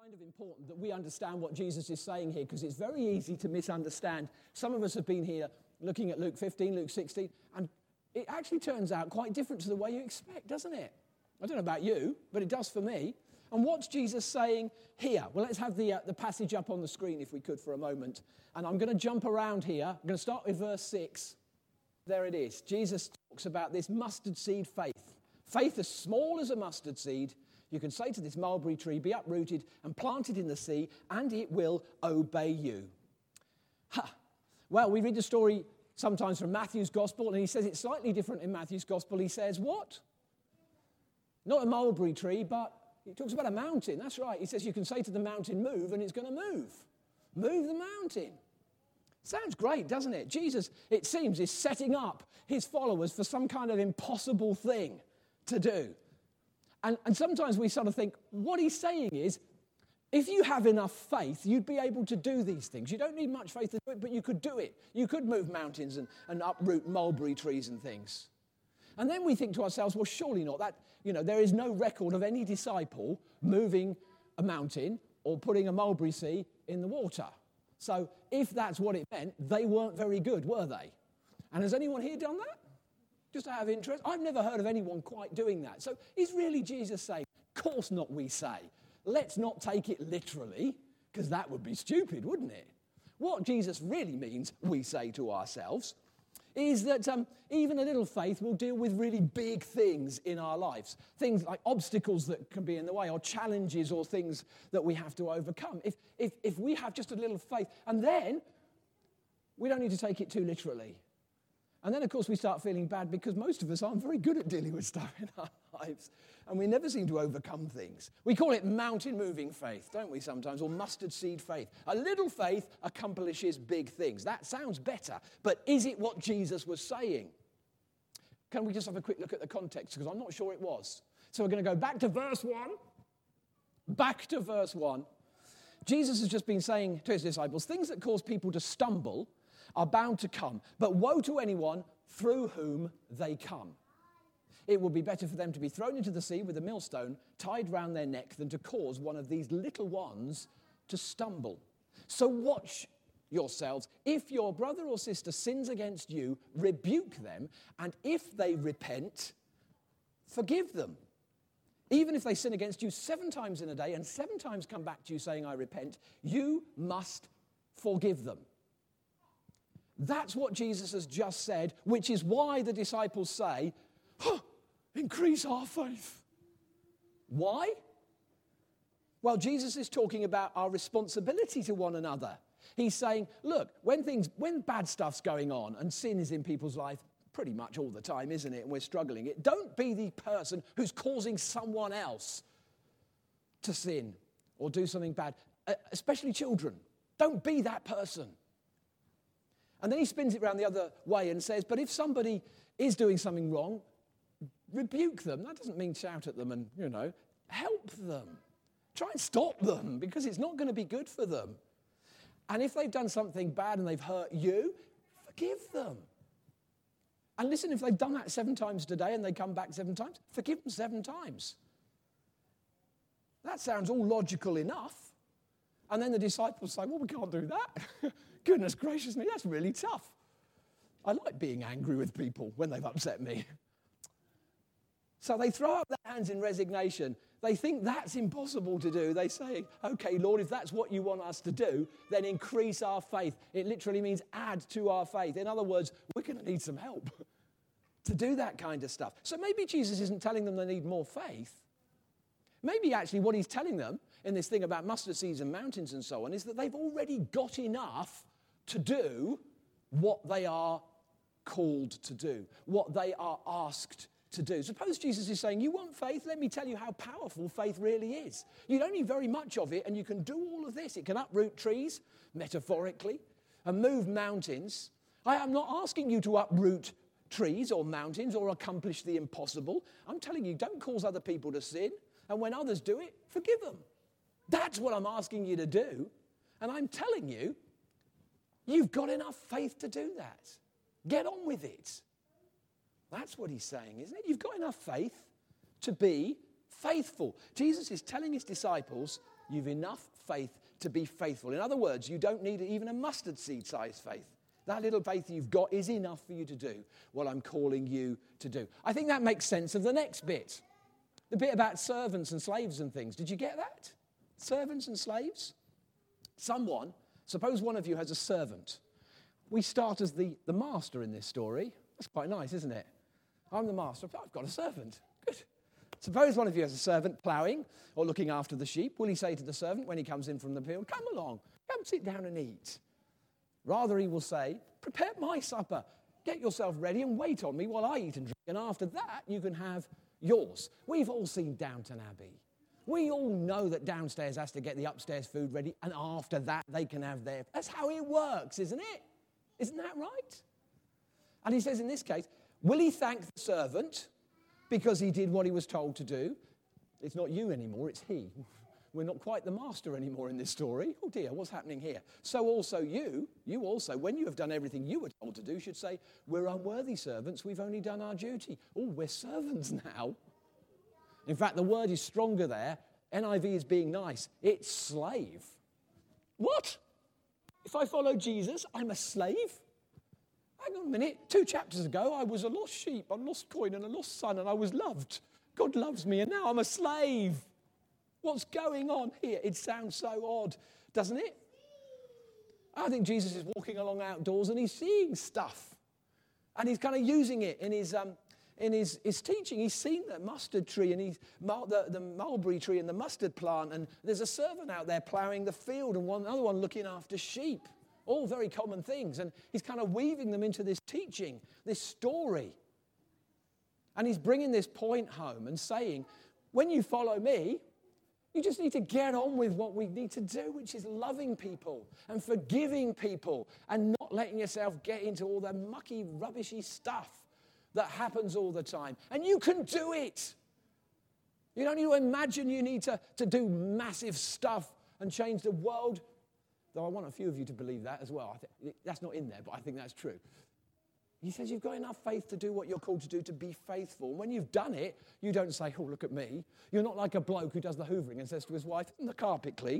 kind of important that we understand what Jesus is saying here, because it's very easy to misunderstand. Some of us have been here looking at Luke 15, Luke 16, and it actually turns out quite different to the way you expect, doesn't it? I don't know about you, but it does for me. And what's Jesus saying here? Well, let's have the passage up on the screen, if we could, for a moment. And I'm going to jump around here. I'm going to start with verse 6. There it is. Jesus talks about this mustard seed faith. Faith as small as a mustard seed. You can say to this mulberry tree, be uprooted and planted in the sea, and it will obey you. Well, we read the story sometimes from Matthew's gospel, and he says it's slightly different in Matthew's gospel. He says, what? Not a mulberry tree, but he talks about a mountain. That's right. He says you can say to the mountain, move, and it's going to move. Move the mountain. Sounds great, doesn't it? Jesus, it seems, is setting up his followers for some kind of impossible thing to do. And sometimes we sort of think, what he's saying is, if you have enough faith, you'd be able to do these things. You don't need much faith to do it, but you could do it. You could move mountains and uproot mulberry trees and things. And then we think to ourselves, well, surely not. That, there is no record of any disciple moving a mountain or putting a mulberry seed in the water. So if that's what it meant, they weren't very good, were they? And has anyone here done that? Just out of interest? I've never heard of anyone quite doing that. So is really Jesus saying, of course not, we say. Let's not take it literally, because that would be stupid, wouldn't it? What Jesus really means, we say to ourselves, is that even a little faith will deal with really big things in our lives. Things like obstacles that can be in the way, or challenges, or things that we have to overcome. If we have just a little faith, and then we don't need to take it too literally. And then, of course, we start feeling bad because most of us aren't very good at dealing with stuff in our lives. And we never seem to overcome things. We call it mountain-moving faith, don't we, sometimes? Or mustard seed faith. A little faith accomplishes big things. That sounds better. But is it what Jesus was saying? Can we just have a quick look at the context? Because I'm not sure it was. So we're going to go back to verse 1. Back to verse 1. Jesus has just been saying to his disciples, things that cause people to stumble are bound to come, but woe to anyone through whom they come. It would be better for them to be thrown into the sea with a millstone tied round their neck than to cause one of these little ones to stumble. So watch yourselves. If your brother or sister sins against you, rebuke them, and if they repent, forgive them. Even if they sin against you 7 times in a day and 7 times come back to you saying, I repent, you must forgive them. That's what Jesus has just said, which is why the disciples say, increase our faith. Why? Well, Jesus is talking about our responsibility to one another. He's saying, look, when bad stuff's going on and sin is in people's life pretty much all the time, isn't it? And we're struggling it. Don't be the person who's causing someone else to sin or do something bad, especially children. Don't be that person. And then he spins it around the other way and says, but if somebody is doing something wrong, rebuke them. That doesn't mean shout at them and, help them. Try and stop them, because it's not going to be good for them. And if they've done something bad and they've hurt you, forgive them. And listen, if they've done that 7 times today and they come back 7 times, forgive them 7 times. That sounds all logical enough. And then the disciples say, well, we can't do that. Goodness gracious me, that's really tough. I like being angry with people when they've upset me. So they throw up their hands in resignation. They think that's impossible to do. They say, okay, Lord, if that's what you want us to do, then increase our faith. It literally means add to our faith. In other words, we're going to need some help to do that kind of stuff. So maybe Jesus isn't telling them they need more faith. Maybe actually what he's telling them in this thing about mustard seeds and mountains and so on is that they've already got enough to do what they are called to do, what they are asked to do. Suppose Jesus is saying, you want faith? Let me tell you how powerful faith really is. You don't need very much of it, and you can do all of this. It can uproot trees, metaphorically, and move mountains. I am not asking you to uproot trees or mountains or accomplish the impossible. I'm telling you, don't cause other people to sin, and when others do it, forgive them. That's what I'm asking you to do, and I'm telling you, you've got enough faith to do that. Get on with it. That's what he's saying, isn't it? You've got enough faith to be faithful. Jesus is telling his disciples, you've enough faith to be faithful. In other words, you don't need even a mustard seed size faith. That little faith you've got is enough for you to do what I'm calling you to do. I think that makes sense of the next bit. The bit about servants and slaves and things. Did you get that? Servants and slaves? Suppose one of you has a servant. We start as the master in this story. That's quite nice, isn't it? I'm the master. I've got a servant. Good. Suppose one of you has a servant ploughing or looking after the sheep. Will he say to the servant when he comes in from the field, come along, come sit down and eat? Rather, he will say, prepare my supper. Get yourself ready and wait on me while I eat and drink. And after that, you can have yours. We've all seen Downton Abbey. We all know that downstairs has to get the upstairs food ready, and after that, they can have their... That's how it works, isn't it? Isn't that right? And he says in this case, will he thank the servant because he did what he was told to do? It's not you anymore, it's he. We're not quite the master anymore in this story. Oh dear, what's happening here? So also you also, when you have done everything you were told to do, should say, we're unworthy servants, we've only done our duty. Oh, we're servants now. In fact, the word is stronger there. NIV is being nice. It's slave. What? If I follow Jesus, I'm a slave? Hang on a minute. 2 chapters ago, I was a lost sheep, a lost coin, and a lost son, and I was loved. God loves me, and now I'm a slave. What's going on here? It sounds so odd, doesn't it? I think Jesus is walking along outdoors, and he's seeing stuff. And he's kind of using it in his teaching. He's seen the mustard tree and the mulberry tree and the mustard plant, and there's a servant out there ploughing the field and another one looking after sheep. All very common things, and he's kind of weaving them into this teaching, this story. And he's bringing this point home and saying, when you follow me, you just need to get on with what we need to do, which is loving people and forgiving people and not letting yourself get into all the mucky, rubbishy stuff that happens all the time. And you can do it. You don't need to imagine you need to do massive stuff and change the world. Though I want a few of you to believe that as well. That's not in there, but I think that's true. He says you've got enough faith to do what you're called to do, to be faithful. And when you've done it, you don't say, oh, look at me. You're not like a bloke who does the hoovering and says to his wife, isn't the carpet clean?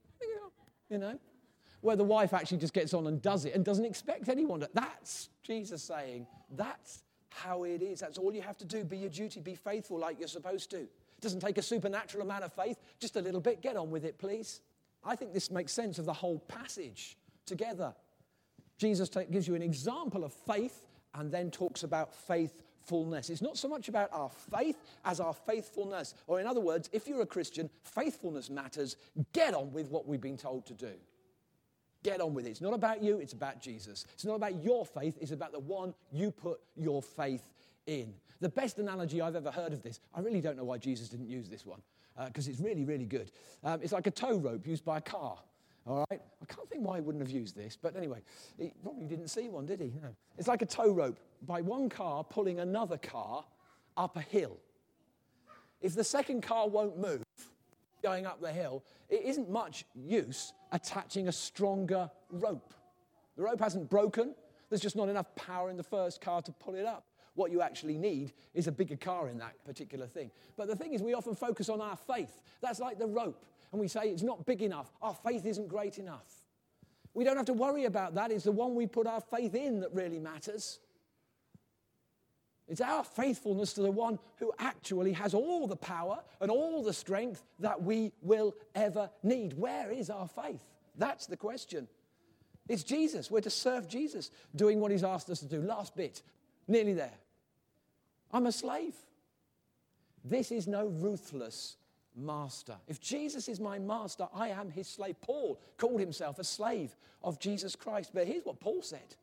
You know? Where the wife actually just gets on and does it and doesn't expect anyone to. That's Jesus saying, that's how it is. That's all you have to do. Be your duty. Be faithful like you're supposed to. It doesn't take a supernatural amount of faith. Just a little bit. Get on with it, please. I think this makes sense of the whole passage together. Jesus gives you an example of faith and then talks about faithfulness. It's not so much about our faith as our faithfulness. Or in other words, if you're a Christian, faithfulness matters. Get on with what we've been told to do. Get on with it. It's not about you, it's about Jesus. It's not about your faith, it's about the one you put your faith in. The best analogy I've ever heard of this, I really don't know why Jesus didn't use this one, because it's really, really good. It's like a tow rope used by a car. All right? I can't think why he wouldn't have used this, but anyway, he probably didn't see one, did he? No. It's like a tow rope by one car pulling another car up a hill. If the second car won't move going up the hill, it isn't much use attaching a stronger rope. The rope hasn't broken. There's just not enough power in the first car to pull it up. What you actually need is a bigger car in that particular thing. But the thing is, we often focus on our faith. That's like the rope. And we say it's not big enough. Our faith isn't great enough. We don't have to worry about that. It's the one we put our faith in that really matters. It's our faithfulness to the one who actually has all the power and all the strength that we will ever need. Where is our faith? That's the question. It's Jesus. We're to serve Jesus, doing what he's asked us to do. Last bit, nearly there. I'm a slave. This is no ruthless master. If Jesus is my master, I am his slave. Paul called himself a slave of Jesus Christ. But here's what Paul said.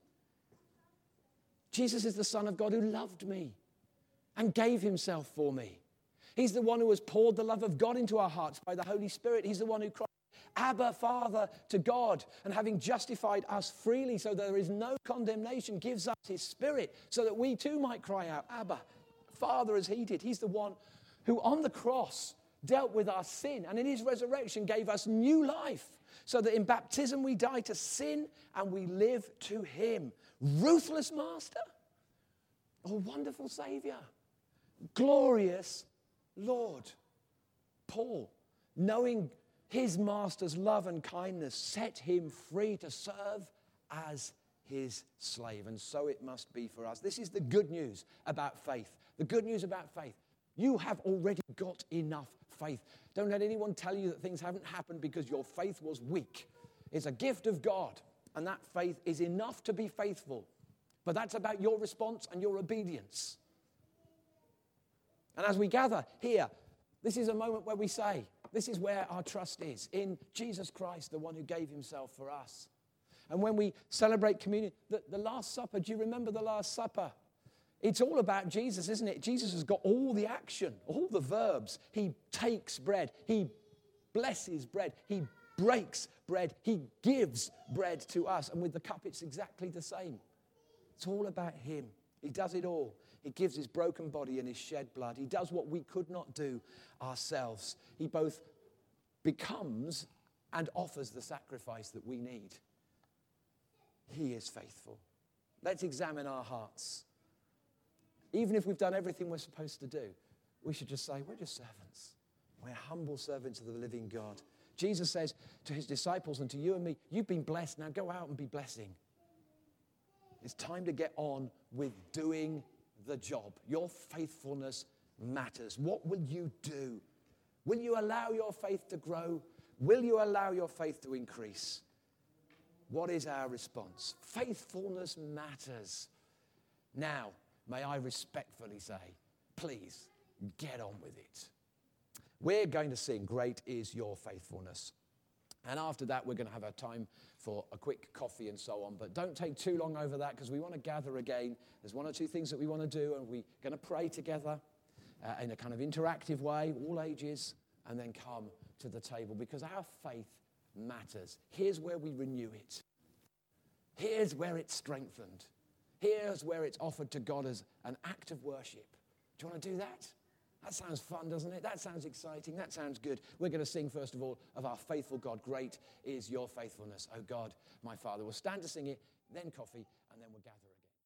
Jesus is the Son of God who loved me and gave himself for me. He's the one who has poured the love of God into our hearts by the Holy Spirit. He's the one who cried, Abba, Father, to God, and having justified us freely so there is no condemnation, gives us his Spirit so that we too might cry out, Abba, Father, as he did. He's the one who on the cross dealt with our sin and in his resurrection gave us new life so that in baptism we die to sin and we live to him. Ruthless master, a wonderful Savior, glorious Lord. Paul, knowing his master's love and kindness, set him free to serve as his slave. And so it must be for us. This is the good news about faith. The good news about faith. You have already got enough faith. Don't let anyone tell you that things haven't happened because your faith was weak. It's a gift of God, and that faith is enough to be faithful. But that's about your response and your obedience. And as we gather here, this is a moment where we say, this is where our trust is, in Jesus Christ, the one who gave himself for us. And when we celebrate communion, the Last Supper, do you remember the Last Supper? It's all about Jesus, isn't it? Jesus has got all the action, all the verbs. He takes bread. He blesses bread. He breaks bread. He gives bread to us. And with the cup, it's exactly the same. It's all about him. He does it all. He gives his broken body and his shed blood. He does what we could not do ourselves. He both becomes and offers the sacrifice that we need. He is faithful. Let's examine our hearts. Even if we've done everything we're supposed to do, we should just say, we're just servants. We're humble servants of the living God. Jesus says to his disciples and to you and me, you've been blessed, now go out and be blessing. It's time to get on with doing the job. Your faithfulness matters. What will you do? Will you allow your faith to grow? Will you allow your faith to increase? What is our response? Faithfulness matters. Now, may I respectfully say, please get on with it. We're going to sing, Great Is Your Faithfulness. And after that, we're going to have a time for a quick coffee and so on. But don't take too long over that because we want to gather again. There's one or two things that we want to do, and we're going to pray together in a kind of interactive way, all ages, and then come to the table because our faith matters. Here's where we renew it. Here's where it's strengthened. Here's where it's offered to God as an act of worship. Do you want to do that? That sounds fun, doesn't it? That sounds exciting. That sounds good. We're going to sing, first of all, of our faithful God. Great is your faithfulness, O God, my Father. We'll stand to sing it, then coffee, and then we'll gather again.